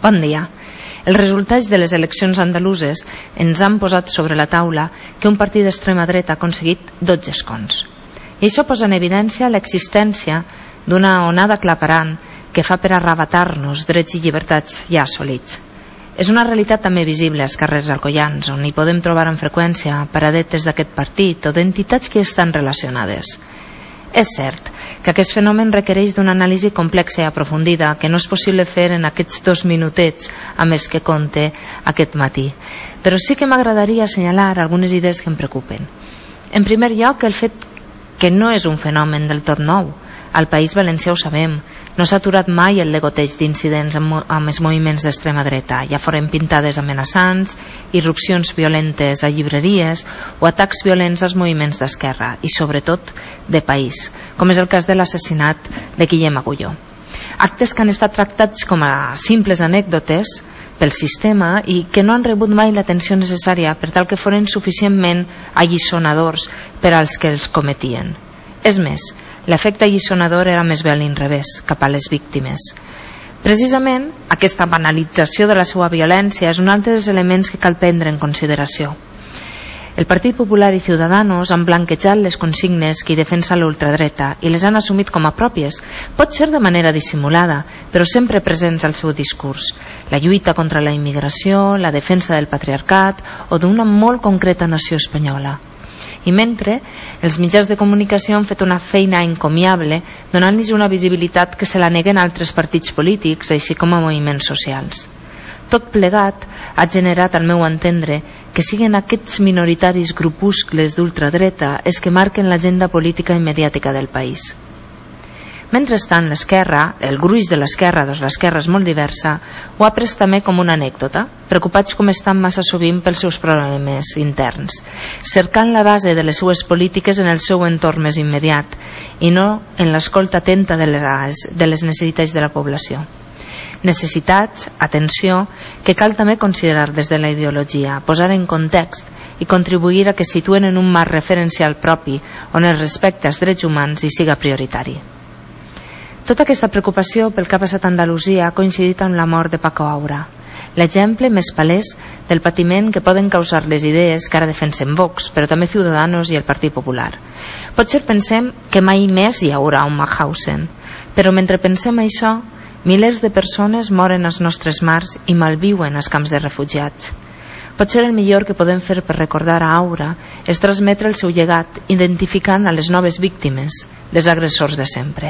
Bon dia. Els resultats de les eleccions andaluses ens han posat sobre la taula que un partit d'extrema dreta ha aconseguit 12 escons. I això posa en evidència l'existència d'una onada aclaparant que fa per arrabatar-nos drets i llibertats ja assolits. És una realitat també visible als carrers alcoians, on hi podem trobar amb freqüència paradetes d'aquest partit o d'entitats que estan relacionades. És cert que aquest fenomen requereix d'una anàlisi complexa i aprofundida que no és possible fer en aquests 2 minutets amb els que compte aquest matí, però sí que m'agradaria assenyalar algunes idees que em preocupen. En primer lloc, el fet que no és un fenomen del tot nou. Al País Valencià ho sabem, no s'ha aturat mai el degoteig d'incidents amb els moviments d'extrema dreta, ja foren pintades amenaçants, irrupcions violentes a llibreries o atacs violents als moviments d'esquerra i sobretot de país, com és el cas de l'assassinat de Guillem Agulló. Actes que han estat tractats com a simples anècdotes pel sistema i que no han rebut mai l'atenció necessària per tal que foren suficientment alliçonadors per als que els cometien. És més, l'efecte alliçonador era més bé a l'inrevés, cap a les víctimes. Precisament, aquesta banalització de la seva violència és un altre dels elements que cal prendre en consideració. El Partit Popular i Ciudadanos han blanquejat les consignes que hi defensa l'ultradreta i les han assumit com a pròpies, pot ser de manera dissimulada, però sempre presents al seu discurs. La lluita contra la immigració, la defensa del patriarcat o d'una molt concreta nació espanyola. I mentre, els mitjans de comunicació han fet una feina encomiable donant-los una visibilitat que se la neguen a altres partits polítics, així com a moviments socials. Tot plegat ha generat, al meu entendre, que siguin aquests minoritaris grupuscles d'ultradreta els que marquen l'agenda política i mediàtica del país. Mentrestant, l'esquerra, el gruix de l'esquerra, doncs l'esquerra és molt diversa, ho ha pres també com una anècdota, preocupats com estan massa sovint pels seus problemes interns, cercant la base de les seues polítiques en el seu entorn més immediat i no en l'escolta atenta de les necessitats de la població. Necessitats, atenció, que cal també considerar des de la ideologia, posar en context i contribuir a que situen en un marc referencial propi on el respecte als drets humans hi siga prioritari. Tota aquesta preocupació pel que ha passat a Andalusia ha coincidit amb la mort de Paco Aura, l'exemple més palès del patiment que poden causar les idees que ara defensen Vox, però també Ciudadanos i el Partit Popular. Potser pensem que mai més hi haurà un Mauthausen, però mentre pensem això, milers de persones moren als nostres mars i malviuen als camps de refugiats. Potser el millor que podem fer per recordar a Aura és transmetre el seu llegat identificant a les noves víctimes, les agressors de sempre.